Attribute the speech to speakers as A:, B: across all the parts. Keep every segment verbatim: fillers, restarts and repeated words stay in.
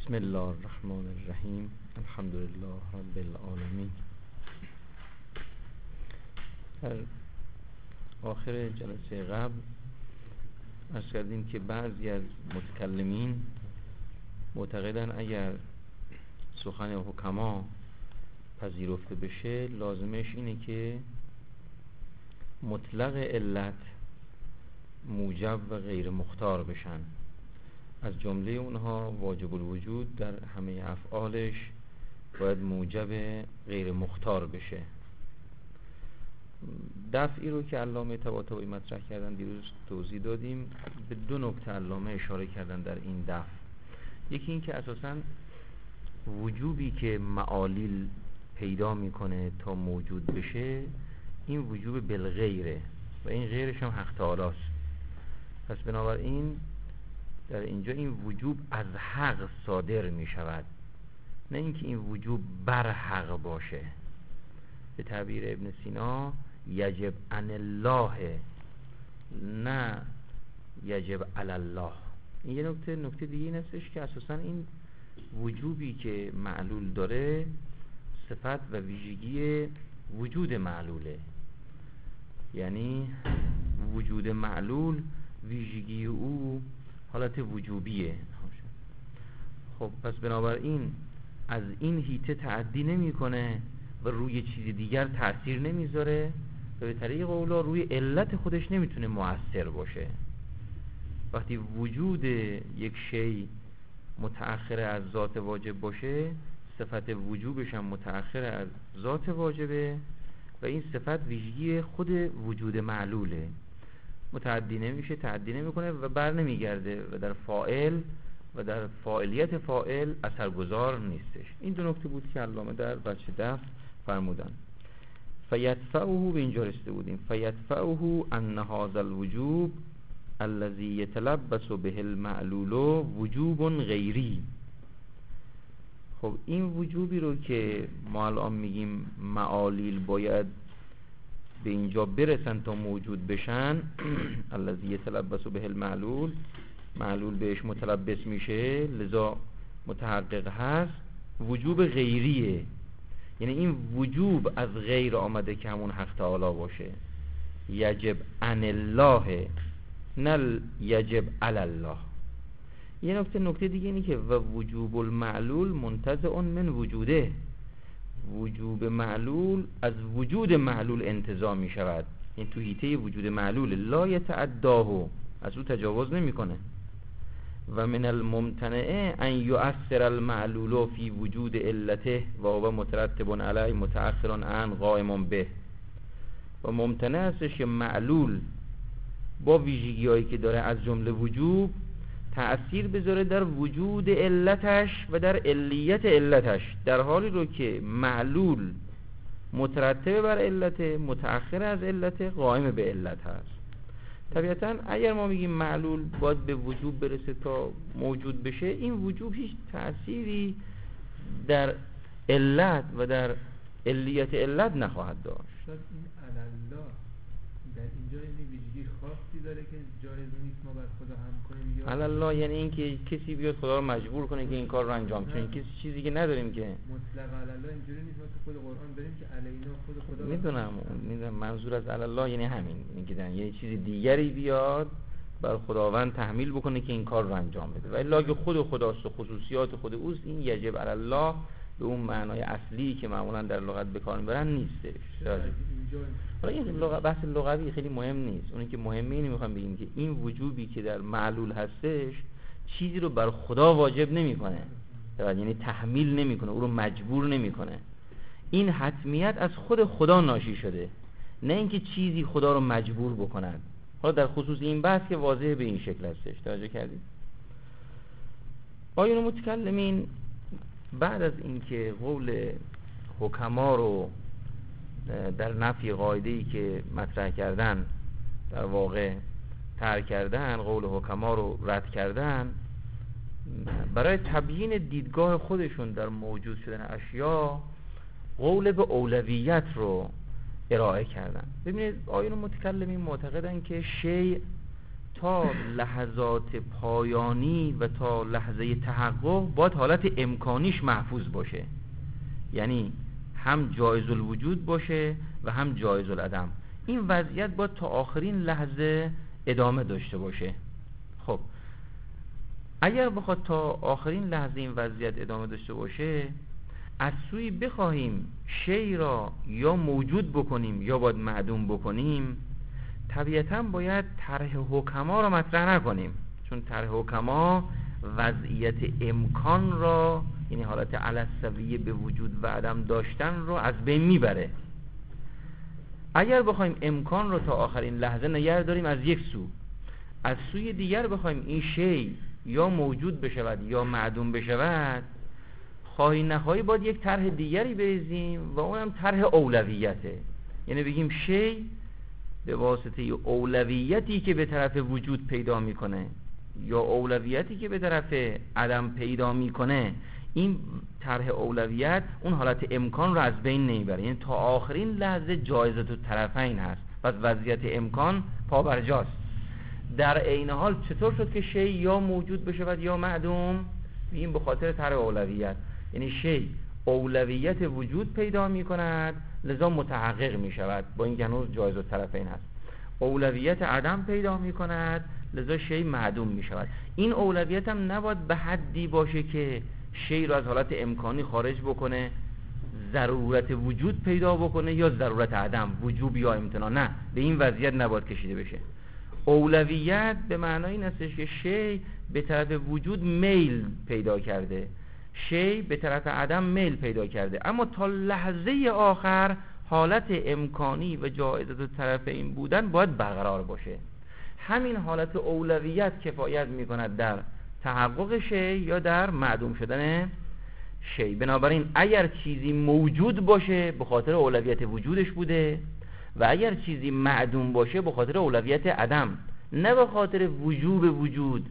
A: بسم الله الرحمن الرحیم. الحمد لله رب العالمین. در آخر جلسه قبل عرض کردیم که بعضی از متکلمین معتقدن اگر سخن حکما پذیرفته بشه لازمش اینه که مطلق علت موجب و غیر مختار بشن. از جمله اونها واجب الوجود در همه افعالش باید موجب غیر مختار بشه. دفعی رو که علامه طباطبایی مطرح کردن دیروز توضیح دادیم. به دو نکته علامه اشاره کردن در این دفع. یکی این که اساساً وجوبی که معالیل پیدا میکنه تا موجود بشه این وجوب بالغیره و این غیرش هم حق تعالی است. پس بنابراین در اینجا این وجوب از حق صادر می شود، نه اینکه این وجوب بر حق باشه. به تعبیر ابن سینا یجب عن الله نه یجب علی الله. این یه نکته نکته دیگه این هستش که اساسا این وجوبی که معلول داره صفت و ویژگی وجود معلوله، یعنی وجود معلول ویژگی او حالت وجوبیه. خب پس بنابراین از این هیته تعدی نمی کنه و روی چیز دیگر تأثیر نمیذاره و به طریق اولا روی علت خودش نمیتونه مؤثر باشه. وقتی وجود یک شی متأخر از ذات واجب باشه صفت وجوبش هم متأخر از ذات واجبه و این صفت ویژگی خود وجود معلوله، متعدی نمیشه، تعدی نمیکنه و بر نمیگرده و در فاعل و در فاعلیت فاعل اثرگذار نیستش. این دو نکته بود که علامه در بچه دفع فرمودن. فیدفعه، به اینجا رسیده بودیم، فیدفعه ان هذا الوجوب الذي يتلبس به المعلول وجوب غیری. خب این وجوبی رو که ما الان میگیم معالیل باید به اینجا برسن تا موجود بشن، الذی یتلبس به المعلول، معلول بهش متلبس میشه لذا متحقق هست، وجوب غیریه. یعنی این وجوب از غیر آمده که همون حق تعالی باشه. یجب عن الله نه یجب علی الله. یه نکته نکته دیگه اینه که و وجوب المعلول منتزع من وجوده، وجوب معلول از وجود معلول انتزاع می شود. این تو حیطه وجود معلول لا یتعداه، از او تجاوز نمی کنه. و من الممتنع ان یؤثر المعلول فی وجود علته و هو مترتب علی متأخر عن قائم به. و ممتنع هستش که معلول با ویژگی هایی که داره از جمله وجوب تأثیر بذاره در وجود علتش و در علیت علتش، در حالی رو که معلول مترتب بر علت، متأخر از علت، قائم به علت هست. طبیعتا اگر ما میگیم معلول باید به وجوب برسه تا موجود بشه، این وجوب هیچ تأثیری در علت و در علیت علت نخواهد داشت.
B: شاید این الله در اینجا یعنی ویژگی خاصی داره که جایز نیست ما بر خدا هم کنیم، یا
A: الله یعنی این که کسی بیاد خدا رو مجبور کنه که این کار رو انجام کنه. کسی چیزی که نداریم که
B: مطلق الله اینجوری نیست. ما تو خود قرآن داریم که علینا خود خدا.
A: میدونم میدونم منظور از الله یعنی همین، میگن یعنی چیز دیگری بیاد بر خداوند تحمیل بکنه که این کار رو انجام بده. و الا که خود خداست و خصوصیات خود اوست، این یجب علی الله به اون معنای اصلی که معمولا در لغت به کار میبرن نیستش. حالا این لغت بحث لغوی خیلی مهم نیست. اونی که مهمه اینه میخوام بگیم که این وجوبی که در معلول هستش چیزی رو بر خدا واجب نمیکنه، یعنی تحمیل نمیکنه، او رو مجبور نمیکنه. این حتمیت از خود خدا ناشی شده، نه اینکه چیزی خدا رو مجبور بکنن. حالا در خصوص این بحث که واضحه به این شکل هستش. توجه کردید؟ آیون متکلمین بعد از اینکه قول حکما رو در نفی قاعده‌ای که مطرح کردن در واقع ترک کردن، قول حکما رو رد کردن، برای تبیین دیدگاه خودشون در موجود شدن اشیا قول به اولویت رو ارائه کردن. ببینید آیون متکلمین معتقدن که شیء تا لحظات پایانی و تا لحظه تحقق باید حالت امکانیش محفوظ باشه، یعنی هم جایز الوجود باشه و هم جایز العدم. این وضعیت باید تا آخرین لحظه ادامه داشته باشه. خب اگر بخواد تا آخرین لحظه این وضعیت ادامه داشته باشه، از سوی بخواهیم شی را یا موجود بکنیم یا باید معدوم بکنیم، طبیعتاً باید طرح حکما را مطرح نکنیم، چون طرح حکما وضعیت امکان را، یعنی حالت علی السویه به وجود و عدم داشتن را از بین میبره. اگر بخوایم امکان را تا آخرین لحظه نگه داریم از یک سو، از سوی دیگر بخوایم این شی یا موجود بشود یا معدوم بشود، خواهی نخواهی باید یک طرح دیگری بریزیم و اونم طرح اولویته. یعنی بگیم شی به واسطه اولویتی که به طرف وجود پیدا میکنه یا اولویتی که به طرف عدم پیدا میکنه، این طرح اولویت اون حالت امکان رو از بین نمیبره، یعنی تا آخرین لحظه جایزه تو طرفین هست، پس وضعیت امکان پابرجاست. در عین حال چطور شد که شی یا موجود بشود یا معدوم؟ این به خاطر طرح اولویت، یعنی شی اولویت وجود پیدا می کند لذا متحقق می شود، با این هنوز جایز الطرفین هست. اولویت عدم پیدا می کند لذا شی معدوم می شود. این اولویت هم نباید به حدی باشه که شی رو از حالت امکانی خارج بکنه، ضرورت وجود پیدا بکنه یا ضرورت عدم، وجوب یا امتناع، نه، به این وضعیت نباید کشیده بشه. اولویت به معنای این هستش که شی به طرف وجود میل پیدا کرده، شی به طرف عدم میل پیدا کرده، اما تا لحظه آخر حالت امکانی و جایزه طرف این بودن باید برقرار باشه. همین حالت اولویت کفایت میکند در تحقق شی یا در معدوم شدن شی. بنابراین اگر چیزی موجود باشه به خاطر اولویت وجودش بوده و اگر چیزی معدوم باشه به خاطر اولویت عدم، نه به خاطر وجوب وجود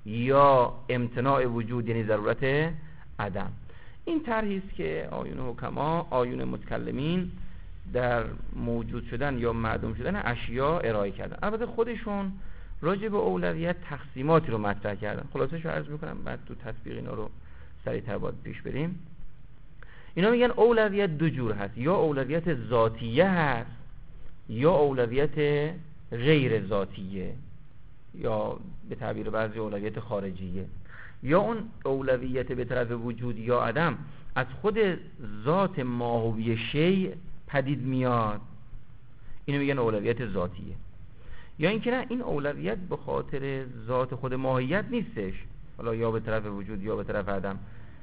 A: یا امتناع وجود، یعنی ضرورت عدم. این طرحی است که آیون حکما، آیون متکلمین در موجود شدن یا معدوم شدن اشیاء ارائه کردن. البته خودشون راجع به اولویت تقسیماتی رو مطرح کردن، خلاصش رو عرض میکنم بعد تو تطبیق اینا رو سریع‌تر باید پیش بریم. اینا میگن اولویت دو جور هست، یا اولویت ذاتیه هست یا اولویت غیر ذاتیه، یا به تعبیر بعضی اولویت خارجیه. یا اون اولویت به طرف وجود یا عدم از خود ذات ماهوی شیء پدید میاد، اینو میگن اولویت ذاتیه. یا اینکه نه، این اولویت به خاطر ذات خود ماهیت نیستش، حالا یا به طرف وجود یا به طرف عدم،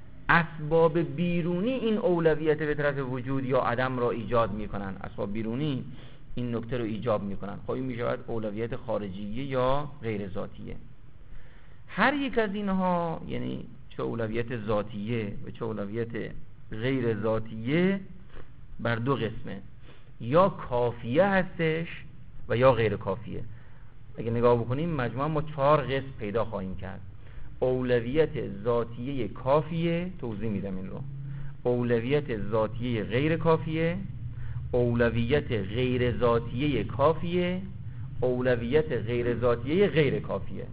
A: اسباب بیرونی این اولویت به طرف وجود یا عدم را ایجاد میکنن، اسباب بیرونی این نکته رو ایجاب میکنن. خب این میشود اولویت خارجیه یا غیر ذاتیه. هر یک از اینها، یعنی چه اولویت ذاتیه و چه اولویت غیر ذاتیه، بر دو قسمه، یا کافیه هستش و یا غیر کافیه. اگه نگاه بکنیم مجموعا ما چهار قسم پیدا خواهیم کرد. اولویت ذاتیه کافیه، توضیح میدم این رو. اولویت ذاتیه غیر کافیه، اولویت غیر ذاتیه کافیه، اولویت غیر ذاتیه غیر کافیه.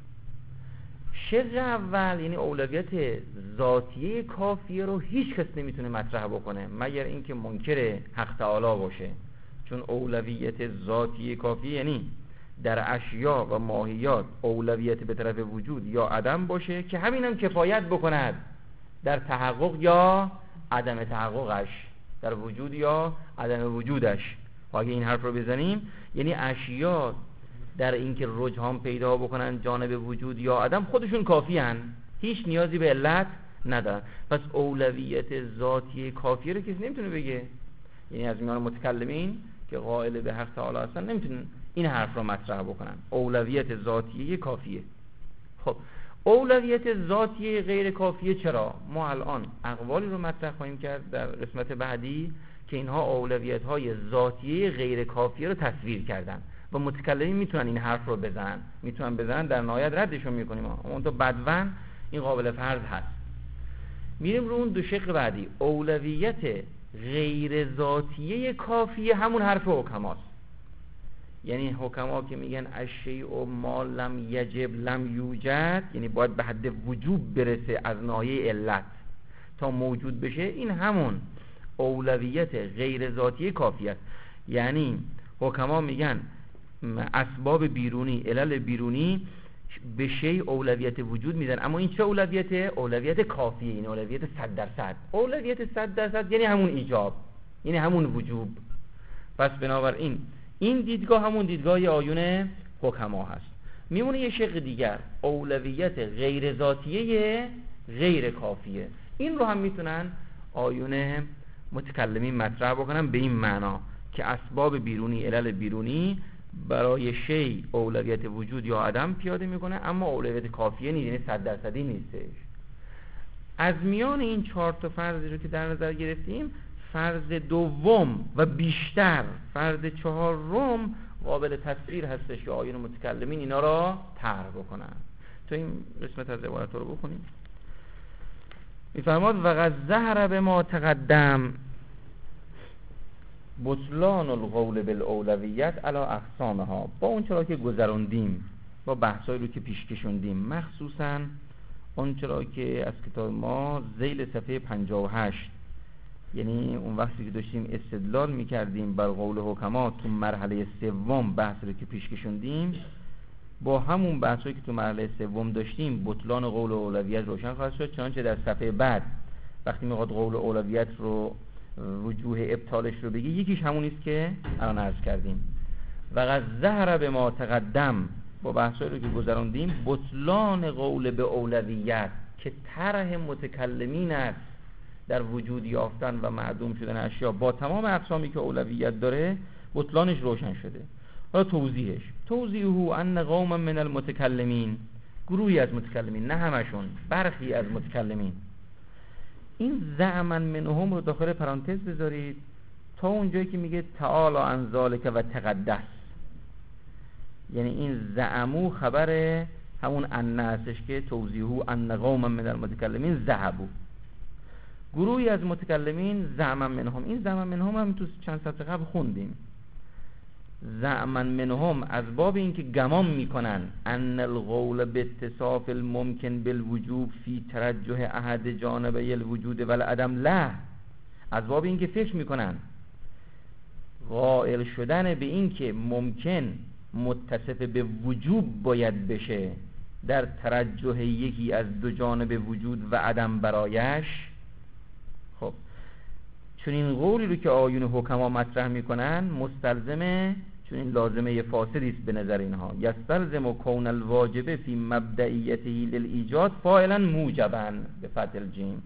A: شق اول یعنی اولویت ذاتیه کافیه رو هیچ کس نمیتونه مطرح بکنه مگر اینکه منکر حق تعالی باشه، چون اولویت ذاتیه کافیه یعنی در اشیاء و ماهیات اولویت به طرف وجود یا عدم باشه که همین هم کفایت بکند در تحقق یا عدم تحققش، در وجود یا عدم وجودش. و اگه این حرف رو بزنیم یعنی اشیاء در اینکه رجحان پیدا بکنن جانب وجود یا عدم خودشون کافی هن، هیچ نیازی به علت ندارن. پس اولویت ذاتی کافیه رو کسی نمیتونه بگه، یعنی از میان متکلمین که قائل به حق تعالی هستن نمیتونن این حرف رو مطرح بکنن. اولویت ذاتی کافیه. خب اولویت ذاتی غیر کافیه چرا؟ ما الان اقوالی رو مطرح خواهیم کرد در قسمت بعدی که اینها اولویت های ذاتی غیر کافیه رو تصویر کردن و متکلمین میتونن این حرف رو بزنن، میتونن بزنن، در نهایت ردشون میکنیم، اون تو بدون این قابل فرض هست. میریم رو اون دو شق بعدی. اولویت غیر ذاتیه کافیه همون حرف حکماست، یعنی حکما که میگن الشیء ما لم یجب لم یوجد، یعنی باید به حد وجوب برسه از ناحیه علت تا موجود بشه، این همون اولویت غیر ذاتی کافی است. یعنی حکما میگن اسباب بیرونی، علل بیرونی به شیء اولویت وجود میدن، اما این چه اولویت؟ اولویت کافیه، این اولویت صد درصد. اولویت صد درصد یعنی همون ایجاب، یعنی همون وجوب. پس بنابراین این دیدگاه همون دیدگاه آیون حکما هست. میمونه یه شق دیگر، اولویت غیر ذاتیه غیر کافیه. این رو هم میتونن آیون متکلمین مطرح بکنن به این معنا که اسباب بیرونی، علل بیرونی برای شی اولویت وجود یا عدم پیاده میکنه، اما اولویت کافیه نیست، یعنی صد درصدی نیستش. از میان این چهار تا فرضی رو که در نظر گرفتیم، فرض دوم و بیشتر فرض چهارم قابل تفسیر هستش که آیون متکلمین اینا را طرح بکنن. تو این قسمت از عبارت رو بخونیم. میفرماد وقد ظهر به ما تقدم بطلان القول بالاولویت علی اقسامها. با اون چرا که گذروندیم، با بحثایی رو که پیش کشوندیم، مخصوصا اون چرا که از کتاب ما ذیل صفحه پنجاه و هشت، یعنی اون وقتی که داشتیم استدلال میکردیم بر قول حکما تو مرحله سوم، بحث رو که پیش کشوندیم با همون بحثایی که تو مرحله سوم داشتیم بطلان قول اولویت روشن خواهد شد. چنانچه در صفحه بعد وقتی میخواد قول اولویت رو وجوه ابطالش رو بگی، یکیش همون است که الان عرض کردیم. وقد ظهر به ما تقدم، با بحثایی رو که گذراندیم، بطلان قول به اولویت که طرح متکلمین است در وجود یافتن و معدوم شدن اشیا با تمام اقسامی که اولویت داره، بطلانش روشن شده. حالا توضیحش، توضیحه ان قوما من المتکلمین، گروهی از متکلمین، نه همشون، برخی از متکلمین. این زعمن منهم رو داخل پرانتز بذارید تا اونجایی که میگه تعالی عن ذالک و تقدس، یعنی این زعمو خبر همون ان هستش که توضیحه ان قوما من المتکلمین ذهبوا، گروهی از متکلمین زعمن منهم. این زعمن منهم هم تو چند سطر قبل خوندیم. زعمن منهم از باب این که گمان میکنن ان القول به اتصاف الممکن بالوجوب فی ترجح احد جانبی الوجود والعدم له، از باب این که فکر میکنن قائل شدن به این که ممکن متصف به وجوب باید بشه در ترجح یکی از دو جانب وجود و عدم برایش. خب چون این قولی رو که آیون حکما مطرح میکنن مستلزمه، چون این لازمه فاسدی است به نظر اینها، یستلزم کون الواجب فی مبدئیته للایجاد فاعلا موجبا به فتح الجیم،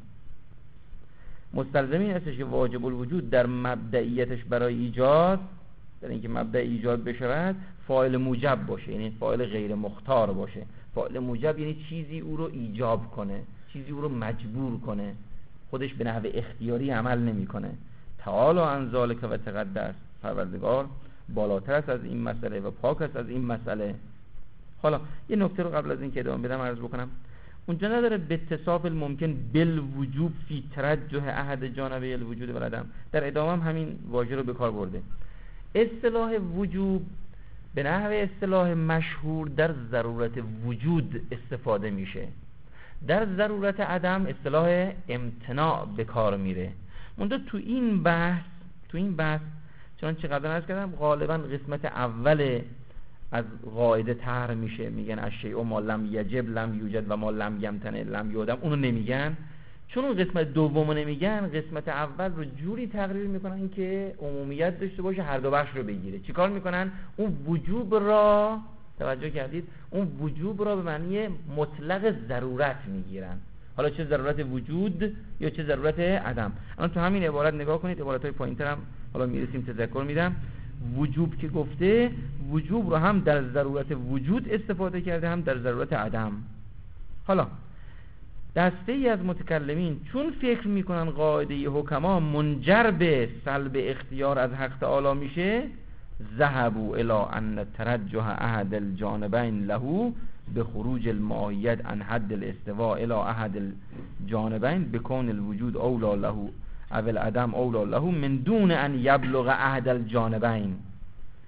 A: مستلزم این است که واجب الوجود در مبدئیتش برای ایجاد، در اینکه مبدأ ایجاد بشود، فاعل موجب باشه، یعنی فاعل غیر مختار باشه. فاعل موجب یعنی چیزی او رو ایجاب کنه، چیزی او رو مجبور کنه، خودش به نحو اختیاری عمل نمیکنه. تعالی عن ذالک و تقدس، پروردگار بالاتر است از این مسئله و پاک است از این مسئله. حالا یه نکته رو قبل از این که ادامه بدم عرض بکنم. اونجا نداره به اتصاف الممکن بالوجوب فی ترجح احد جانبی الوجود و العدم، در ادامه هم همین واژه رو به کار برده. اصطلاح وجوب به نحو اصطلاح مشهور در ضرورت وجود استفاده میشه، در ضرورت عدم اصطلاح امتناع به کار میره. منتها تو این بحث تو این بحث چون چه قبلا عرض کردم غالبا قسمت اول از قاعده طرح میشه، میگن الشیء ما لم یجب لم یوجد و ما لم یمتنع لم یعدم، اونو نمیگن. چون اون قسمت دومو نمیگن، قسمت اول رو جوری تقریر میکنن که عمومیت داشته باشه، هر دو بخش رو بگیره. چیکار میکنن؟ اون وجوب را، توجه کردید، اون وجوب را به معنی مطلق ضرورت میگیرن، حالا چه ضرورت وجود یا چه ضرورت عدم. الان تو همین عبارت نگاه کنید، عبارت‌های پایین‌تر هم حالا میرسیم تذکر میدم. وجوب که گفته، وجوب رو هم در ضرورت وجود استفاده کرده، هم در ضرورت عدم. حالا دسته ای از متکلمین چون فکر میکنن قاعده حکما منجر به سلب اختیار از حق تعالی میشه، ذهبوا الی ان ترجح احد الجانبین له به خروج الماهیت عن حد الاستواء الی احد الجانبین بکون الوجود اولا له او العدم اولا له من دون ان یبلغ احد الجانبین.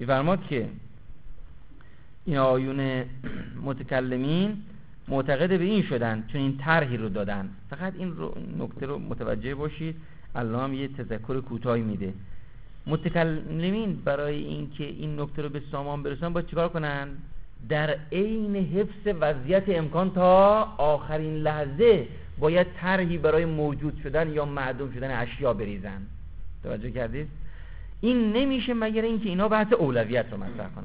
A: می‌فرماد که این آیون متکلمین معتقد به این شدن چون این طرحی رو دادن. فقط این رو نکته رو متوجه باشید، الله هم یه تذکر کوتاهی میده. متکلمین برای اینکه این نکته رو به سامان برسونن باید چیکار کنن؟ در عین حفظ وضعیت امکان تا آخرین لحظه باید طرحی برای موجود شدن یا معدوم شدن اشیا بریزن. توجه کردید؟ این نمیشه مگر اینکه اینا بحث اولویت رو مطرح کنن.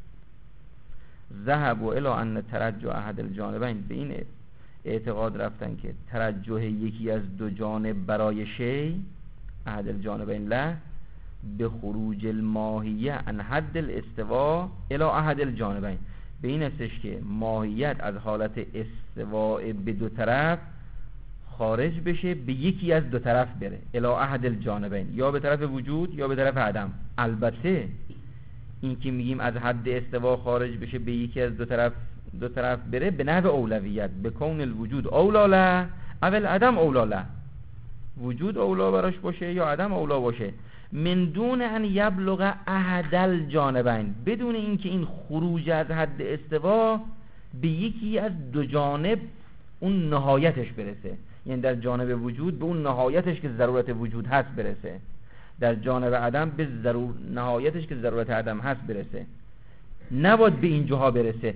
A: ذهب و الی ان ترجح احد الجانبین، به این اعتقاد رفتن که ترجح یکی از دو جانب برای شی، احد الجانبین له، به خروج الماهیه عن حد الاستواء الی احد الجانبین، به این استش که ماهیت از حالت استواء به دو طرف خارج بشه به یکی از دو طرف بره، الی احد الجانبین، یا به طرف وجود یا به طرف عدم. البته این که میگیم از حد استوا خارج بشه به یکی از دو طرف دو طرف بره به نحو اولویت، به کون الوجود اولا له اول عدم اولا له، وجود اولا براش باشه یا عدم اولا باشه، من دون ان یبلغ احد الجانبین، بدون اینکه این خروج از حد استوا به یکی از دو جانب اون نهایتش برسه، یعنی در جانب وجود به اون نهایتش که ضرورت وجود هست برسه، در جانب عدم به ضرور نهایتش که ضرورت عدم هست برسه، نباید به این جاها برسه.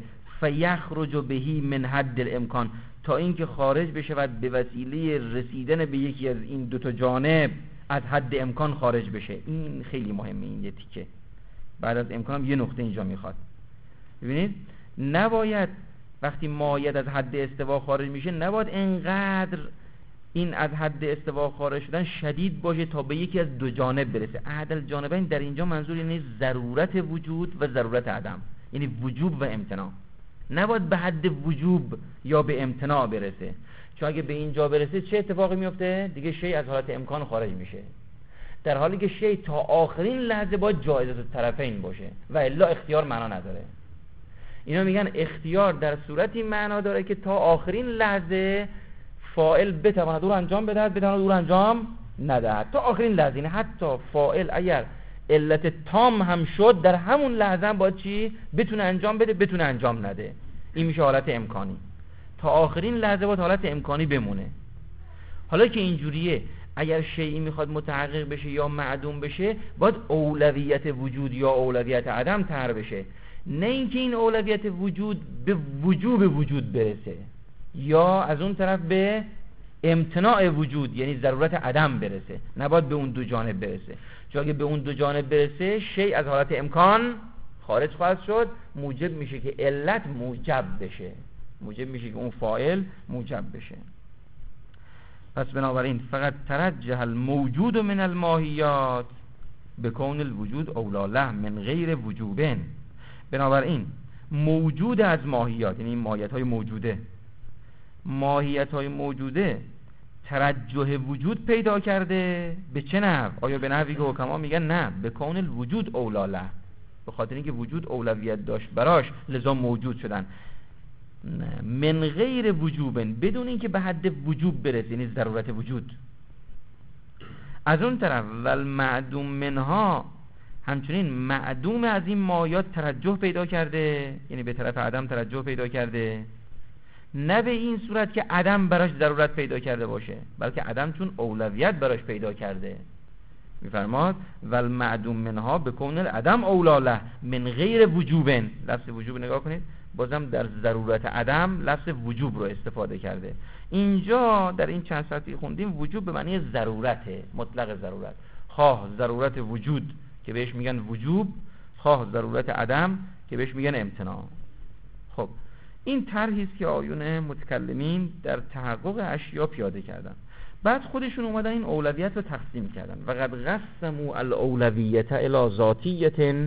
A: فیخرج بهی من حد الامکان، تا اینکه خارج بشود به وسیله رسیدن به یکی از این دو تا جانب از حد امکان خارج بشه. این خیلی مهمه، این یه تیکه. بعد از امکان هم یه نقطه اینجا میخواد. ببینید نباید وقتی ماهیت از حد استوا خارج میشه نباید انقدر این از حد استوا خارج شدن شدید باشه تا به یکی از دو جانب برسه. احد الجانبین در اینجا منظور یعنی ضرورت وجود و ضرورت عدم، یعنی وجوب و امتناع. نباید به حد وجوب یا به امتناع برسه، چون اگه به اینجا برسه چه اتفاقی میفته؟ دیگه شی از حالت امکان خارج میشه، در حالی که شی تا آخرین لحظه باید جایزه طرفین باشه و الا اختیار معنا نداره. اینا میگن اختیار در صورتی معنا داره که تا آخرین لحظه فاعل بتواند او رو انجام بدهد، بتواند او رو انجام ندهد، تا آخرین لحظه. یعنی حتی فاعل اگر علت تام هم شد در همون لحظه هم باید چی؟ بتونه انجام بده، بتونه انجام نده. این میشه حالت امکانی. تا آخرین لحظه باید حالت امکانی بمونه. حالا که اینجوریه، اگر شیئی میخواد متحقق بشه یا معدوم بشه باید اولویت وجود یا اولویت عدم طرح بشه، نه اینکه این اولویت وجود به وجوب وجود برسه یا از اون طرف به امتناع وجود یعنی ضرورت عدم برسه. نباید به اون دو جانب برسه، چون اگه به اون دو جانب برسه شیء از حالت امکان خارج خواهد شد، موجب میشه که علت موجب بشه، موجب میشه که اون فاعل موجب بشه. پس بنابراین فقط ترجح الموجود من الماهیات بکون الوجود اولا له من غیر وجوبن. بنابراین موجود از ماهیات، یعنی ماهیت های موجوده، ماهیت های موجوده ترجح وجود پیدا کرده. به چه نحو؟ آیا به نحوی که حکما میگن نه، به کون الوجود اولا له، به خاطر اینکه وجود اولویت داشت براش لذا موجود شدن. من غیر وجوبن، بدون اینکه به حد وجوب برسه یعنی ضرورت وجود. از اون طرف والمعدوم منها، همچنین معدوم از این ماهیات ترجح پیدا کرده، یعنی به طرف عدم ترجح پیدا کرده، نه به این صورت که عدم براش ضرورت پیدا کرده باشه، بلکه عدم چون اولویت براش پیدا کرده. میفرماد والمعدوم منها بکون العدم اولا له من غیر وجوبن. لفظ وجوب نگاه کنید، بازم در ضرورت عدم لفظ وجوب رو استفاده کرده. اینجا در این چند سطری خوندیم وجوب به معنی ضرورته، مطلق ضرورت، خواه ضرورت وجود که بهش میگن وجوب، خواه ضرورت عدم که بهش میگن امتناع. خب این طرحی است که آیون متکلمین در تحقق اشیا پیاده کردن. بعد خودشون اومدن این اولویت رو تقسیم کردن. وقد قسموا الاولویت الی ذاتیه،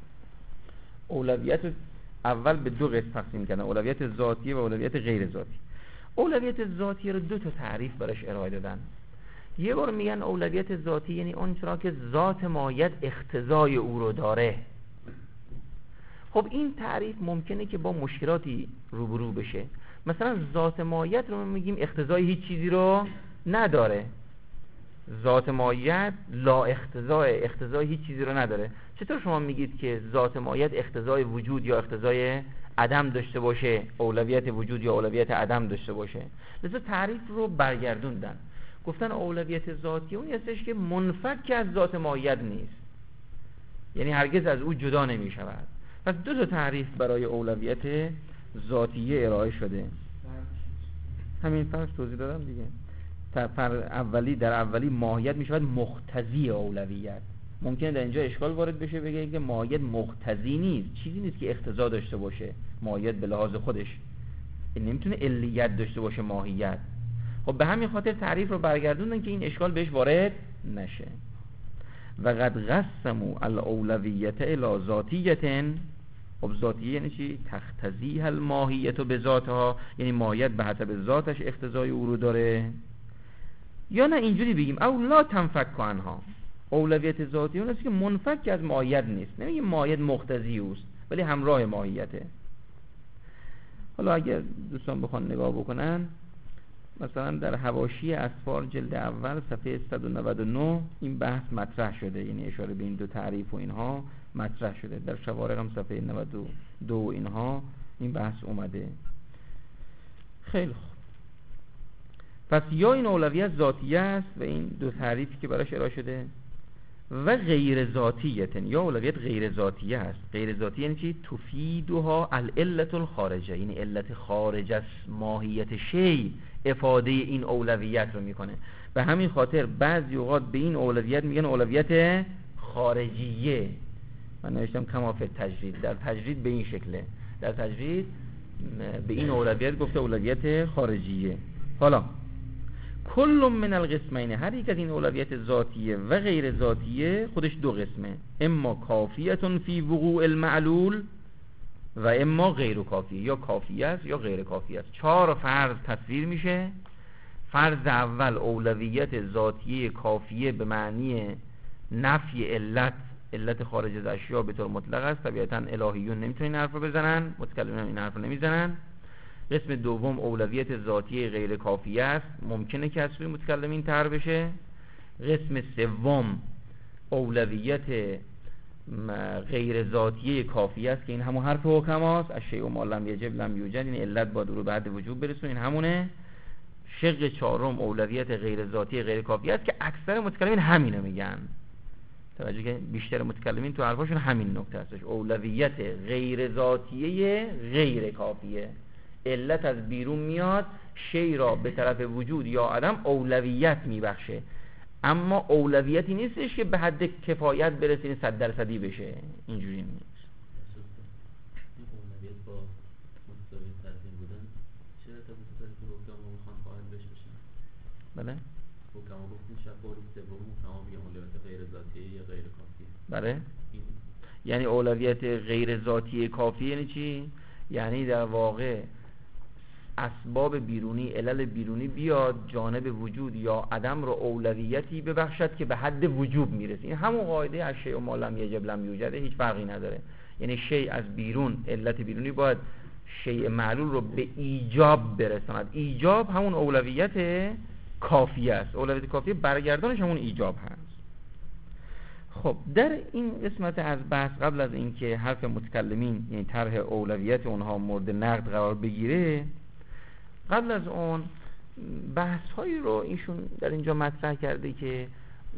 A: اولویت اول به دو قسم تقسیم کردن، اولویت ذاتیه و اولویت غیر ذاتی. اولویت ذاتیه رو دو تا تعریف براش ارائه دادن. یه بار میگن اولویت ذاتی یعنی اون چرا که ذات ماهیت اقتضای او رو داره. خب این تعریف ممکنه که با مشکلاتی روبرو بشه. مثلا ذات ماهیت رو میگیم اقتضای هیچ چیزی رو نداره، ذات ماهیت لا اختزای اختزای هیچ چیزی رو نداره. چطور شما میگید که ذات ماهیت اختزای وجود یا اختزای عدم داشته باشه، اولویت وجود یا اولویت عدم داشته باشه؟ لذا تعریف رو برگردوندن، گفتن اولویت ذاتی اون هستش که منفک از ذات ماهیت نیست، یعنی هرگز از او جدا نمی شود. پس دو تا تعریف برای اولویت ذاتیه ارائه شده. همین فرض توضیح دادم دیگه. فر اولی در اولی ماهیت می شود مقتضی اولویت. ممکنه در اینجا اشکال وارد بشه، بگه که ماهیت مقتضی نیست، چیزی نیست که اقتضا داشته باشه. ماهیت به لحاظ خودش نمیتونه علیت داشته باشه ماهیت. خب به همین خاطر تعریف رو برگردوندن که این اشکال بهش وارد نشه. و قد قسموا الاولویت الی ذاتیه. خب ذاتیه یعنی چی؟ تقتضیها الماهیت بذاتها، یعنی ماهیت به حسب ذاتش اقتضای او رو داره. یا نه اینجوری بگیم او لا تنفک عنها، اولویت ذاتی اون است که منفک از ماهیت نیست. نمیگیم ماهیت مقتضی اوست ولی همراه ماهیته. حالا اگر دوستان بخوان نگاه بکنن، مثلا در حواشی اسفار جلد اول صفحه صد و نود و نه این بحث مطرح شده، یعنی اشاره به این دو تعریف و اینها مطرح شده. در شوارق هم صفحه نود و دو اینها این بحث اومده. خیلی خوب، پس یا این اولویت ذاتیه است و این دو تعریفی که براش ارائه شده، و غیر ذاتیه، یا اولویت غیر ذاتیه است. غیر ذاتی یعنی چی؟ تفیدها العلت الخارجه، یعنی علت خارج از ماهیت شی افاده این اولویت رو میکنه. به همین خاطر بعضی اوقات به این اولویت میگن اولویت خارجیه. من نوشتم کما فی تجرید، در تجرید به این شکله، در تجرید به این اولویت گفته اولویت خارجیه. حالا کل من القسمین، هر یک از این اولویت ذاتیه و غیر ذاتیه خودش دو قسمه، اما کافیتون فی وقوع المعلول و اما غیر کافیه، یا کافیه است یا غیر کافیه است. چهار فرض تصویر میشه. فرض اول اولویت ذاتیه کافیه به معنی نفی علت، علت خارج از اشیا به طور مطلق است. طبیعتا الهیون نمیتونن این حرف رو بزنن، متکلمین این حرف رو نمیزنن. قسم دوم اولویت ذاتی غیر کافیه است، ممکنه که از سوی متکلمین طرح بشه. قسم سوم اولویت غیر ذاتی کافیه است که این همون حرف حکماست، الشیء ما لم یجب لم یوجد، این علت با رو بعد وجوب برسون، این همونه. شق چهارم اولویت غیر ذاتی غیر کافیه است که اکثر متکلمین همینو میگن. توجه که بیشتر متکلمین تو حرفاشون همین نکته هستش، اولویت غیر ذاتیه غیر کافیه. علت از بیرون میاد، شی را به طرف وجود یا عدم اولویت میبخشه، اما اولویتی نیستش که به حد کفایت برسه صد درصدی بشه، اینجوری نیست.
C: اولویت با متساوی طرفین بودن چه ارتباطی داره که حکما میخوان قائل بهش بشن؟
A: بله
C: حکما گفتن شب بار سوم حکما میگن اولویت غیر ذاتیه یا غیر کافیه.
A: بله
C: این
A: یعنی اولویت غیر ذاتی کافیه یعنی چی؟ یعنی در واقع اسباب بیرونی، علل بیرونی بیاد جانب وجود یا عدم رو اولویتی ببخشد که به حد وجوب میرسه. این همون قاعده الشیء ما لم یجب لم یوجد، هیچ فرقی نداره. یعنی شیء از بیرون، علت بیرونی باید شیء معلول رو به ایجاب برساند. ایجاب همون اولویت کافیه است. اولویت کافیه برگردانش همون ایجاب هست. خب در این قسمت از بحث قبل از اینکه حرف متکلمین یعنی طرح اولویت اونها مورد نقد قرار بگیره، قبل از اون بحث هایی رو ایشون در اینجا مطرح کرده که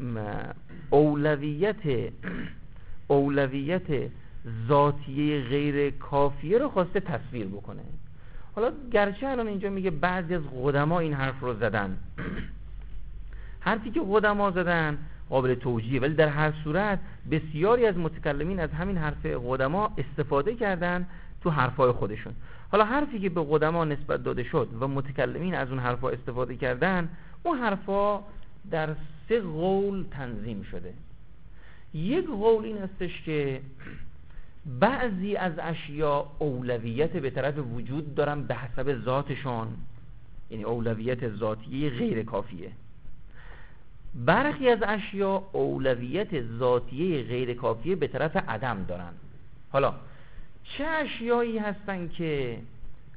A: اولویت اولویت ذاتیه غیر کافیه رو خواسته تصویر بکنه. حالا گرچه الان اینجا میگه بعضی از قدما این حرف رو زدن، حرفی که قدما زدن قابل توجیه، ولی در هر صورت بسیاری از متکلمین از همین حرف قدما استفاده کردن تو حرفای خودشون. حالا حرفی که به قدما نسبت داده شد و متکلمین از اون حرفا استفاده کردن، اون حرفا در سه قول تنظیم شده. یک قول این استش که بعضی از اشیاء اولویت به طرف وجود دارن به حسب ذاتشان، یعنی اولویت ذاتی غیر کافیه. برخی از اشیاء اولویت ذاتی غیر کافیه به طرف عدم دارن. حالا چه اشیایی هستن که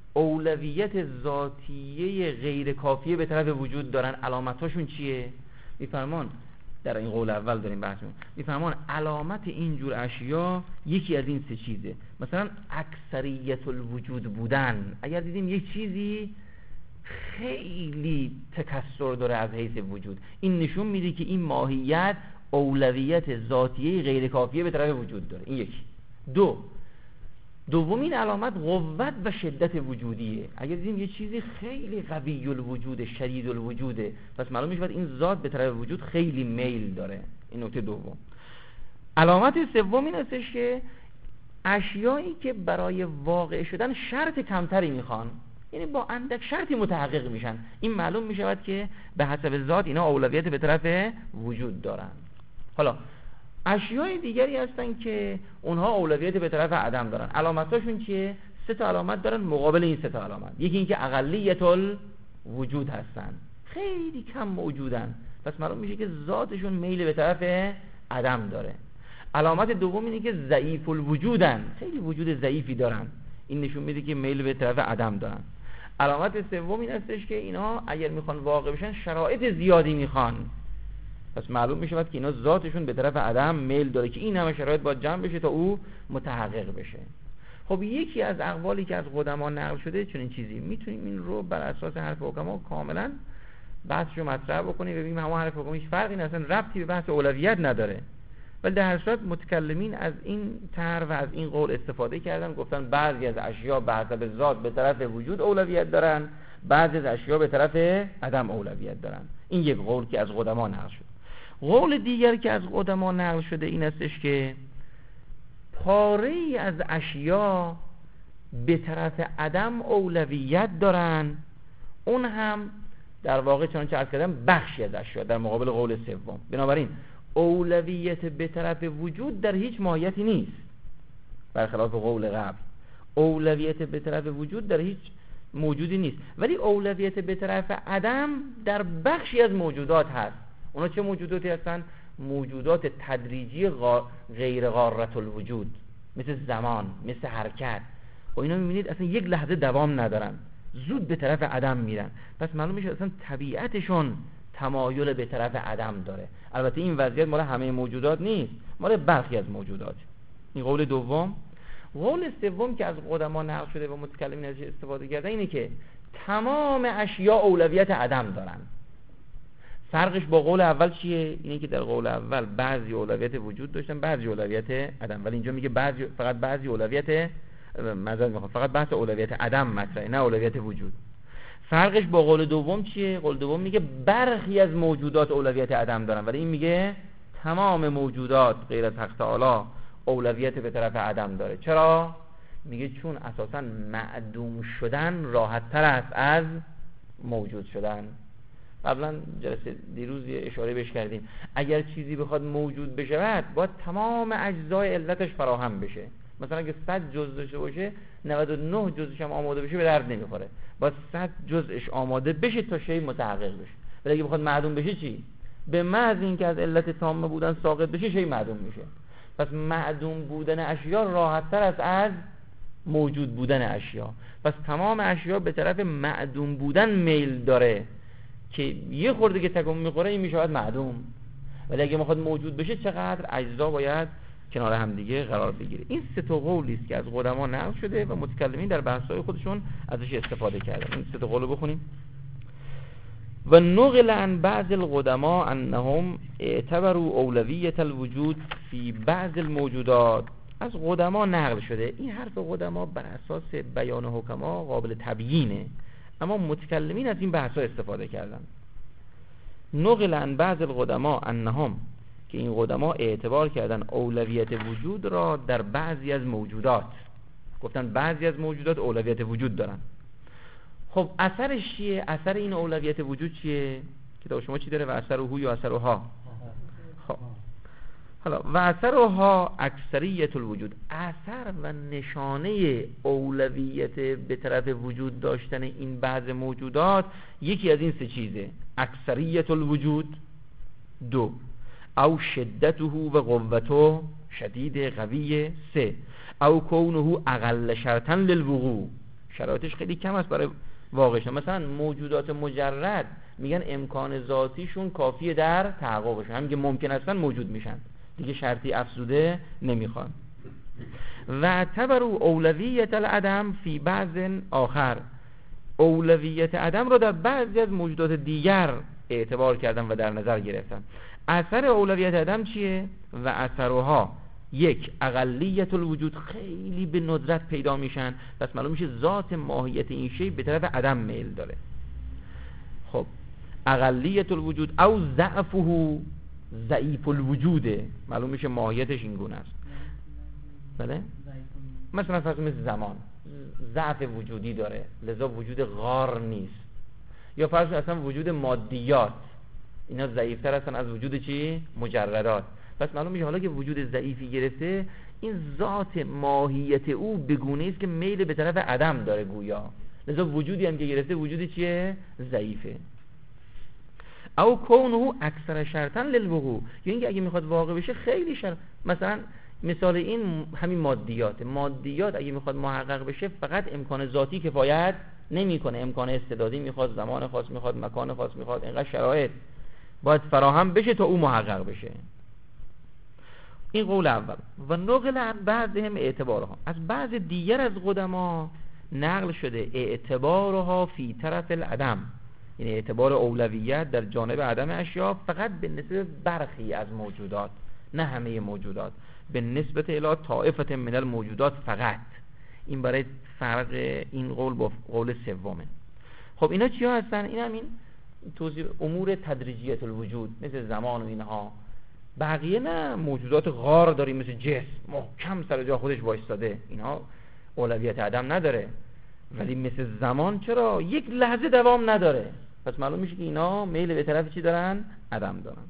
A: اولویت ذاتیه غیر کافیه به طرف وجود دارن؟ علامتاشون چیه؟ میفرمان در این قول اول داریم بحث می‌کنیم، میفرمان علامت این جور اشیا یکی از این سه چیزه. مثلا اکثریت الوجود بودن، اگر دیدیم یک چیزی خیلی تکثر داره از حیث وجود، این نشون میده که این ماهیت اولویت ذاتیه غیر کافیه به طرف وجود داره. این یکی. دو دومین علامت قوت و شدت وجودیه. اگر دیدیم یه چیزی خیلی قوی الوجود، شدید الوجوده، پس معلوم میشه این ذات به طرف وجود خیلی میل داره. این نکته دوم. علامت سوم این هستش که اشیایی که برای واقع شدن شرط کمتری میخوان، یعنی با اندک شرطی متحقق میشن، این معلوم میشود که به حسب ذات اینا اولویت به طرف وجود دارن. حالا اشیای دیگری هستن که اونها اولویت به طرف عدم دارن. علامتاشون چیه؟ سه تا علامت دارن مقابل این سه تا علامت. یکی این که اقلیت الوجود هستن، خیلی کم موجودن، پس معلوم میشه که ذاتشون میل به طرف عدم داره. علامت دوم اینه که ضعیف الوجودن، خیلی وجود ضعیفی دارن، این نشون میده که میل به طرف عدم دارن. علامت سوم این هستش که اینا اگر میخوان واقع بشن شرایط زیادی میخوان، پس معلوم میشه که اینا ذاتشون به طرف عدم میل داره که این همه شرایط باید جمع بشه تا او متحقق بشه. خب یکی از اقوالی که از قدما نقل شده چنین چیزی، میتونیم این رو بر اساس حرف حکما کاملا بحثشو مطرح بکنیم و ببینیم همون حرف حکما هیچ فرقی اصلا ربطی به بحث اولویت نداره، ولی در هر صورت متکلمین از این طرح و از این قول استفاده کردن، گفتن بعضی از اشیا به حسب ذات به طرف وجود اولویت دارن، بعضی از اشیا به طرف عدم اولویت دارن. این یک قول که از قدما نقل شد. قول دیگر که از قدما نقل شده این استش که پاره‌ای از اشیا به طرف عدم اولویت دارن، اون هم در واقع چنانچه عرض کردم بخشی از اشیا در مقابل قول سوم. بنابراین اولویت به طرف وجود در هیچ ماهیتی نیست، برخلاف قول قبل اولویت به طرف وجود در هیچ موجودی نیست، ولی اولویت به طرف عدم در بخشی از موجودات هست. اونا چه موجوداتی هستن؟ موجودات تدریجی غا... غیر غارت الوجود، مثل زمان، مثل حرکت. و اینا میبینید اصلا یک لحظه دوام ندارن، زود به طرف عدم میرن، پس معلوم میشه اصلا طبیعتشون تمایل به طرف عدم داره. البته این وضعیت مال همه موجودات نیست، مال برخی از موجودات. این قول دوم. قول سوم که از قدما نقل شده و متکلمین ازش استفاده کردن اینه که تمام اشیا اولویت عدم دارن. فرقش با قول اول چیه؟ اینه که در قول اول بعضی اولویت وجود داشتن، بعضی اولویت عدم، ولی اینجا میگه بعضی فقط بعضی اولویت معذرت میخوام فقط بحث اولویت عدم مطرحه، نه اولویت وجود. فرقش با قول دوم چیه؟ قول دوم میگه برخی از موجودات اولویت عدم دارن، ولی این میگه تمام موجودات غیر از حق تعالی اولویت به طرف عدم داره. چرا؟ میگه چون اساسا معدوم شدن راحت تر است از موجود شدن. قبلا جلسه دیروز یه اشاره بهش کردیم، اگر چیزی بخواد موجود بشود باید تمام اجزای علتش فراهم بشه. مثلا اگه صد جزء داشته باشه نود و نه جزءش هم آماده بشه به درد نمیخوره، باید صد جزءش آماده بشه تا شی متحقق بشه. ولی اگه بخواد معدوم بشه چی؟ به محض اینکه از علت تامه بودن ساقط بشه شی معدوم میشه. پس معدوم بودن اشیا راحت تر است از موجود بودن اشیا. پس تمام اشیا به طرف معدوم بودن میل داره که یه خورده که تکون میخوره این میشود معدوم، ولی اگه میخواد موجود بشه چقدر اجزا باید کنار هم دیگه قرار بگیره. این سه تا قولی است که از قدما نقل شده و متکلمین در بحث‌های خودشون ازش استفاده کردن. این سه تا قول رو بخونیم. و نقل عن بعض القدما انهم اعتبروا اولویت الوجود فی بعض الموجودات. از قدما نقل شده. این حرف قدما بر اساس بیان حکما قابل تبیینه، اما متکلمین از این بحث‌ها استفاده کردن. نقل عن بعض القدما انهم، که این قدما اعتبار کردن اولویت وجود را در بعضی از موجودات، گفتن بعضی از موجودات اولویت وجود دارن. خب اثرش چیه؟ اثر این اولویت وجود چیه؟ کتاب شما چی داره؟ و اثرها یا اثرها؟ خب حالا و اثرها اکثریت الوجود، اثر و نشانه اولویت به طرف وجود داشتن این بعض موجودات یکی از این سه چیزه: اکثریت الوجود، دو، او شدته و قوته، شدید قویه، سه، او کونه اقل شرطا للوقوع، شرایطش خیلی کم است برای واقع شدن. مثلا موجودات مجرد میگن امکان ذاتیشون کافیه در تحققشون، هم که ممکن هستن موجود میشن دیگه، شرطی افزوده نمیخوان. و اعتبروا اولویت العدم فی بعض آخر، اولویت عدم رو در بعضی از موجودات دیگر اعتبار کردن و در نظر گرفتن. اثر اولویت عدم چیه؟ و اثرها یک، اقلیت الوجود، خیلی به ندرت پیدا میشن، پس معلوم میشه ذات ماهیت این شی به طرف عدم میل داره. خب اقلیت الوجود او ضعفه ضعیف الوجوده، معلوم میشه ماهیتش این گونه است. بله؟ مثلا فرض مثل زمان ضعف وجودی داره، لذا وجود غار نیست. یا فرض اصلا وجود مادیات، اینا ضعیفتر هستن از وجود چی؟ مجردات. پس معلوم میشه حالا که وجود ضعیفی گرفته، این ذات ماهیت او بگونه است که میل به طرف عدم داره گویا، لذا وجودی هم که گرفته وجودی چیه؟ ضعیفه. او کونه اکثر شرطن للوقوع، یا اینکه اگه میخواد واقع بشه خیلی شرط، مثلا مثال این همین مادیات، مادیات اگه میخواد محقق بشه فقط امکان ذاتی کفایت نمیکنه، امکان استعدادی میخواد، زمان خاص میخواد، مکان خاص میخواد، اینقدر شرایط باید فراهم بشه تا او محقق بشه. این قول اول. و نقل عن بعضهم اعتبارها، از بعض دیگر از قدما نقل شده اعتبارها فی طرف العدم، یعنی اعتبار اولویت در جانب عدم اشیا فقط به نسبت برخی از موجودات، نه همه موجودات، به نسبت الی طائفه من الموجودات فقط. این برای فرق این قول با قول سومه. خب اینا چیا هستن؟ این همین توضیح امور تدریجیت الوجود مثل زمان و اینها. بقیه نه، موجودات غار داریم مثل جسم محکم سر جا خودش وایستاده، اینها اولویت عدم نداره. ولی مثل زمان چرا یک لحظه دوام نداره، پس معلوم میشه که اینا میل به طرف چی دارن؟ عدم دارن.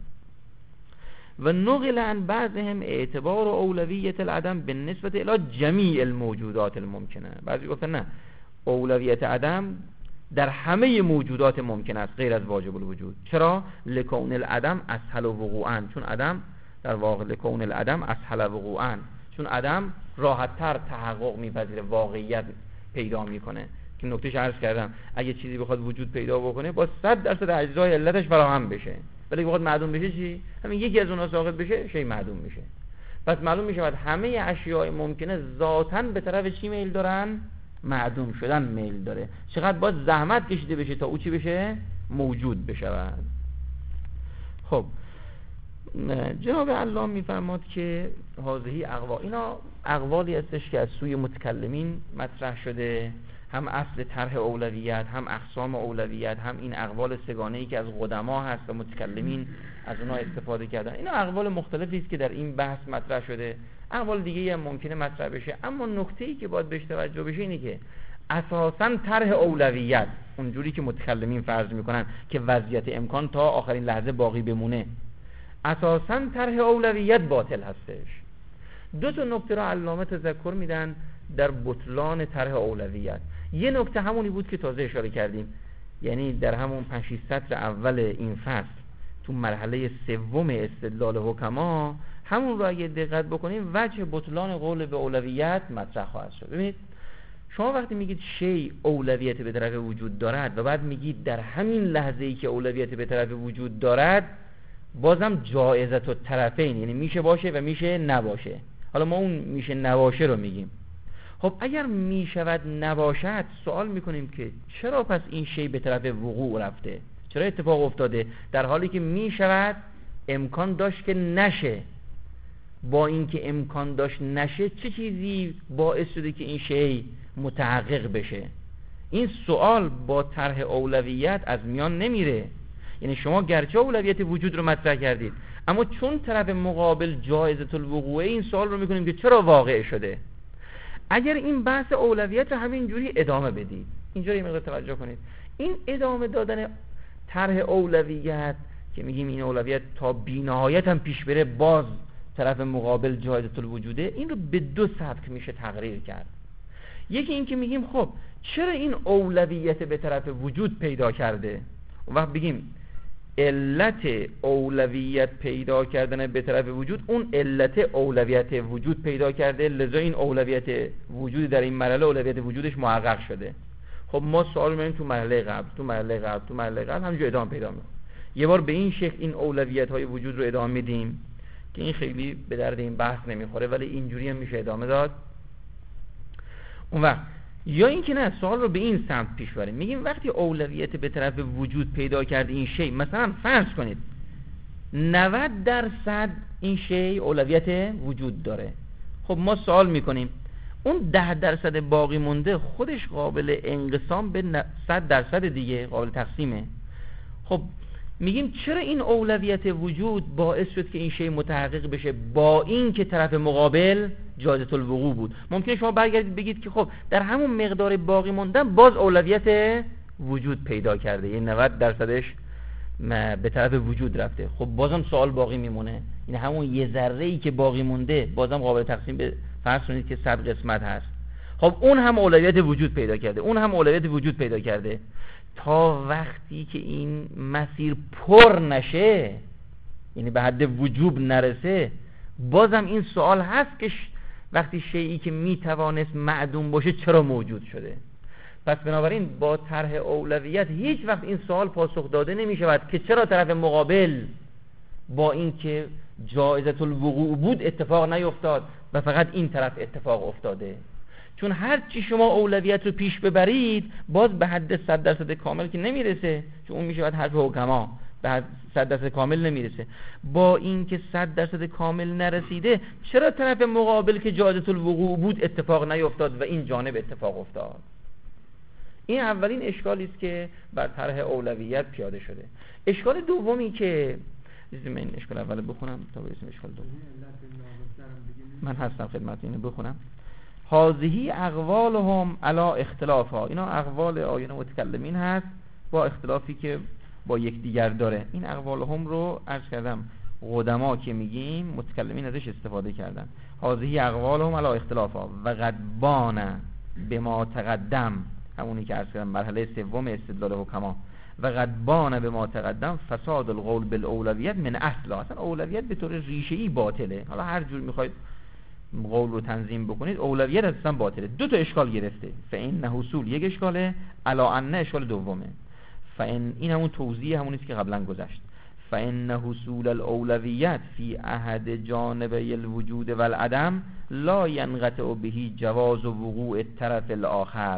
A: و نقل عن بعضهم اعتبار اولویت العدم بالنسبه الی جمیع الموجودات الممکنه. بعضی گفتن نه، اولویت عدم در همه موجودات ممکن است غیر از واجب الوجود. چرا؟ لکون العدم اسهل وقوعا، چون عدم در واقع لکون العدم اسهل وقوعا، چون عدم راحت‌تر تحقق می‌پذیره، واقعیت پیدا میکنه. که نکتهش عرض کردم اگه چیزی بخواد وجود پیدا بکنه با صد درصد اجزای علتش فراهم بشه، ولی بخواد معدوم بشه چی؟ همین یکی از اونها ساقط بشه شی معدوم میشه. پس معلوم میشه بعد همه اشیاء ممکنه ذاتاً به طرف چی میل دارن؟ معدوم شدن میل داره. چقدر باید زحمت کشیده بشه تا او چی بشه؟ موجود بشود. خب جناب علام میفرماد که هذه اقوال، اینا اقوالی هستش که از سوی متکلمین مطرح شده، هم اصل طرح اولویت، هم اقسام اولویت، هم این اقوال سگانه‌ای که از قدما هست و متکلمین از اونها استفاده کردن. اینا اقوال مختلفی است که در این بحث مطرح شده. اقوال دیگه هم ممکنه مطرح بشه، اما نکته‌ای که باید بهش توجه بشه اینه که اساساً طرح اولویت اونجوری که متکلمین فرض میکنن که وضعیت امکان تا آخرین لحظه باقی بمونه، اساساً طرح اولویت باطل هستش. دو تا نکته را علامه تذکر میدن در بطلان طرح اولویت. یه نکته همونی بود که تازه اشاره کردیم، یعنی در همون پنج شش سطر اول این فصل تو مرحله سوم استدلال حکما، همون رو اگه دقت بکنیم وجه بطلان قول به اولویت مطرح خواهد شد. ببینید شما وقتی میگید شی اولویت به طرف وجود دارد و بعد میگید در همین لحظه‌ای که اولویت به طرف وجود دارد بازم جائزت الطرفین، یعنی میشه باشه و میشه نباشه. حالا ما اون میشه نباشه رو میگیم. خب اگر میشود نباشد، سوال میکنیم که چرا پس این شی به طرف وقوع رفته؟ چرا اتفاق افتاده در حالی که میشود امکان داشت که نشه؟ با اینکه امکان داشت نشه چه چیزی باعث شده که این شی متحقق بشه؟ این سوال با طرح اولویت از میان نمیره. یعنی شما گرچه اولویت وجود رو مطرح کردید، اما چون طرف مقابل جایزه الوقوع، این سوال رو میکنیم که چرا واقع شده؟ اگر این بحث اولویت رو همین جوری ادامه بدید، اینجا یه مقدار توجه کنید، این ادامه دادن طرح اولویت که میگیم این اولویت تا بی‌نهایت هم پیش بره باز طرف مقابل جایزه الوجوده، این رو به دو سبک میشه تقریر کرد. یکی این که میگیم خب چرا این اولویت به طرف وجود پیدا کرده؟ اون وقت بگیم علت اولویت پیدا کردن به طرف وجود اون علت اولویت وجود پیدا کرده، لذا این اولویت وجود در این مرحله اولویت وجودش محقق شده. خب ما سوال می‌بریم تو مرحله قبل تو مرحله قبل تو مرحله قبل همینجوری ادامه پیدا می‌کنه. یه بار به این شکل این اولویت‌های وجود رو ادامه میدیم که این خیلی به درد این بحث نمیخوره، ولی اینجوری هم میشه ادامه داد. اون وقت یا اینکه نه سوال رو به این سمت پیش بریم، میگیم وقتی اولویت به طرف وجود پیدا کرد این شی، مثلا فرض کنید نود درصد این شی اولویت وجود داره، خب ما سوال میکنیم اون ده درصد باقی مونده خودش قابل انقسام به صد درصد دیگه، قابل تقسیمه. خب میگیم چرا این اولویت وجود باعث شد که این شی متحقق بشه با این که طرف مقابل جایزة الوقوع بود؟ ممکنه شما برگردید بگید که خب در همون مقدار باقی موندن باز اولویت وجود پیدا کرده، یعنی نود درصدش به طرف وجود رفته. خب بازم سوال باقی میمونه، این همون یه ذره ای که باقی مونده بازم قابل تقسیم به فرض کنید که صد قسمت هست. خب اون هم اولویت وجود پیدا کرده، اون هم اولویت وجود پیدا کرده، تا وقتی که این مسیر پر نشه، یعنی به حد وجوب نرسه، بازم این سوال هست که وقتی شیئی که میتوانست معدوم باشه چرا موجود شده. پس بنابراین با طرح اولویت هیچ وقت این سوال پاسخ داده نمی شود که چرا طرف مقابل با این که جایزة الوقوع بود اتفاق نیفتاد و فقط این طرف اتفاق افتاده. چون هر چی شما اولویت رو پیش ببرید باز به حد صد درصد کامل که نمیرسه، چون اون میشه باید حرف حکما، به حد صد درصد کامل نمیرسه. با این که صد درصد کامل نرسیده چرا طرف مقابل که جایزة الوقوع بود اتفاق نیفتاد و این جانب اتفاق افتاد؟ این اولین اشکالی است که بر طرح اولویت پیاده شده. اشکال دومی که من این اشکال اول بخونم تا برسیم اشکال دوم. من هستم خدمت اینو بخونم. هذه اقوالهم علی اختلافها، اینا اقوال آیون متکلمین هست با اختلافی که با یکدیگر داره. این اقوالهم رو عرض کردم قدما که میگیم متکلمین ازش استفاده کردن. هذه اقوالهم علی اختلافها و قد بان بما تقدم، همونی که عرض کردم مرحله سوم استدلال حکما، و قد بان بما تقدم فساد القول بالاولویت من اصل. اصلا اولویت به طور ریشه‌ای باطله، حالا هر جور میخواید قول رو تنظیم بکنید اولویت اصلا باطله. دو تا اشکال گرفته، فإن حصول یک اشکاله، علی ان اشکال دومه. فإن این همون توضیح همونی است که قبلا گذشت. فإن حصول الاولویت فی احد جانبی الوجود والعدم لا ينقطع به جواز وقوع الطرف الاخر.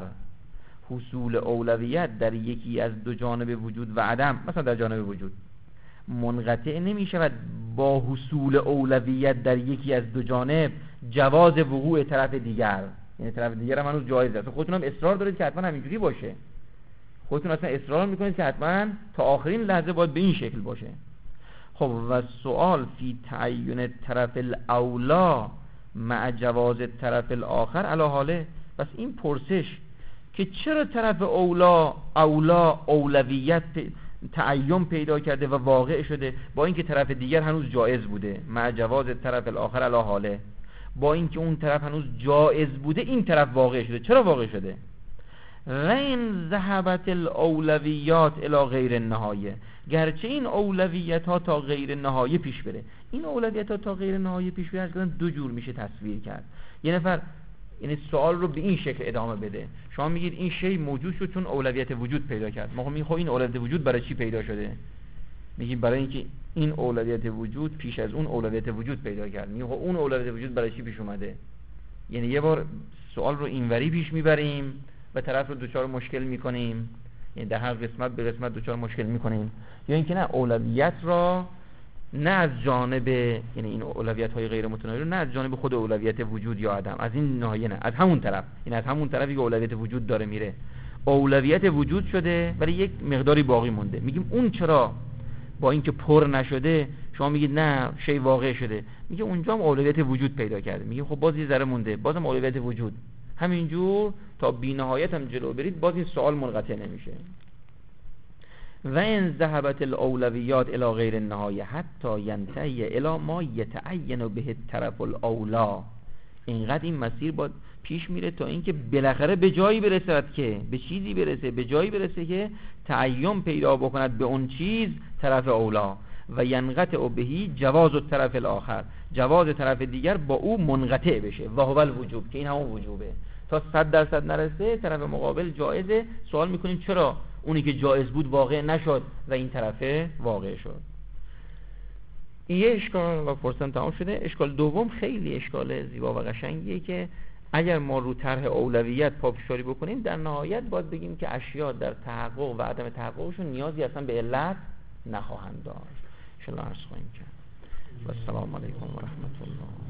A: حصول اولویت در یکی از دو جانب وجود و عدم، مثلا در جانب وجود، منقطع نمی شود با حصول اولویت در یکی از دو جانب جواز وقوع طرف دیگر. یعنی طرف دیگر هم هنوز جایز است. خودتون هم اصرار دارید که حتما همینجوری باشه، خودتون اصلا اصرار میکنید که حتما تا آخرین لحظه باید به این شکل باشه. خب و سوال فی تعیین طرف الاولا مع جواز طرف الاخر علی حاله. پس این پرسش که چرا طرف اولا اولا اولویت تعین پیدا کرده و واقع شده با اینکه طرف دیگر هنوز جایز بوده، مع جواز طرف الاخر علی حاله، با اینکه اون طرف هنوز جایز بوده این طرف واقع شده. چرا واقع شده؟ و این ذهبت الاولویات الی غیر النهایه، گرچه این اولویت ها تا غیر نهایه پیش بره. این اولویت ها تا غیر نهایه پیش بره از دو جور میشه تصویر کرد. یه نفر یعنی سوال رو به این شکل ادامه بده، شما میگید این شی موجود شد چون اولویت وجود پیدا کرد. ما میگیم خب این اولویت وجود برای چی پیدا شده؟ میگیم برای اینکه این اولویت وجود پیش از اون اولویت وجود پیدا کرد. میگیم خب اون اولویت وجود برای چی پیش اومده؟ یعنی یه بار سوال رو اینوری پیش میبریم و طرف رو دوچار مشکل میکنیم، یعنی در هر قسمت به قسمت دوچار مشکل میکنیم، یا اینکه نه اولویت را نه از جانب، یعنی این اولویت های غیر متناهی رو نه از جانب خود اولویت وجود یا عدم، از این ناحیه نه، از همون طرف، این از همون طرفی که اولویت وجود داره میره. اولویت وجود شده ولی یک مقداری باقی مونده، میگیم اون چرا با اینکه پر نشده شما میگید نه شی واقع شده، میگه اونجا هم اولویت وجود پیدا کرده، میگه خب باز یه ذره مونده، بازم اولویت وجود. همینجور تا بی‌نهایت هم جلو برید باز این سوال منقطع نمیشه. و ان ذهبت الاولویات الی غیر النهایه حتی ینتهی الی ما یتعین به الطرف الاولا. اینقدر این مسیر با پیش میره تا اینکه بالاخره به جایی برسد که به چیزی برسه، به جایی برسه که تعین پیدا بکند به اون چیز طرف اولا و ینقطع بهی جواز الطرف الاخر، جواز طرف دیگر با او منقطع بشه و هو الوجوب، که این همون وجوبه. تا صد درصد نرسه طرف مقابل جایزه، سوال میکنیم چرا اونی که جایز بود واقع نشد و این طرفه واقع شد. این یه اشکال و فرصتم تمام شده. اشکال دوم خیلی اشکال زیبا و قشنگیه که اگر ما رو طرح اولویت پافشاری بکنیم در نهایت باید بگیم که اشیاء در تحقق و عدم تحققشون نیازی اصلا به علت نخواهند داشت. ان شاء الله عرض خواهیم کرد. و السلام علیکم و رحمت الله.